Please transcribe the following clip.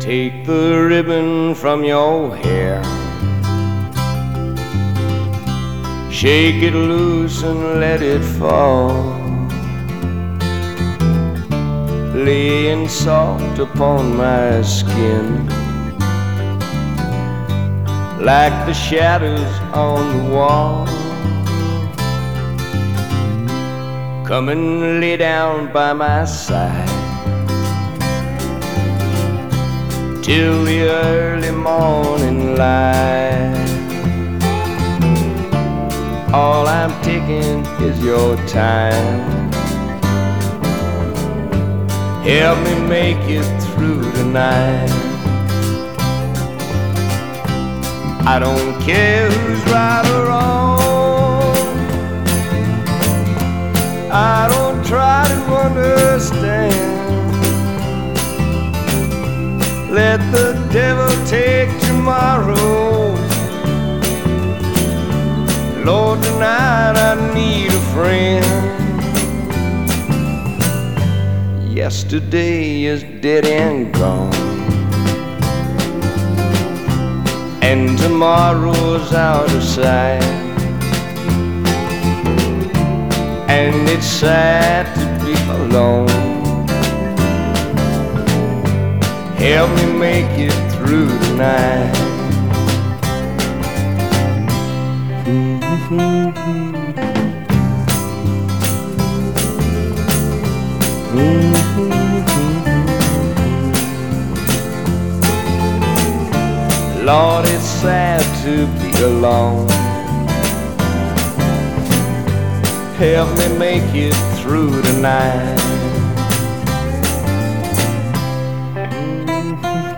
Take the ribbon from your hair, shake it loose and let it fall, laying soft upon my skin, like the shadows on the wall. Come and lay down by my side till the early morning light. All I'm taking is your time. Help me make it through tonight. I don't care who's right or wrong, I don't try to understand. Let the devil take tomorrow. Lord, tonight I need a friend. Yesterday is dead and gone, and tomorrow's out of sight. And it's sad to be alone. Help me make it through the night. Lord, it's sad to be alone. Help me make it through the night.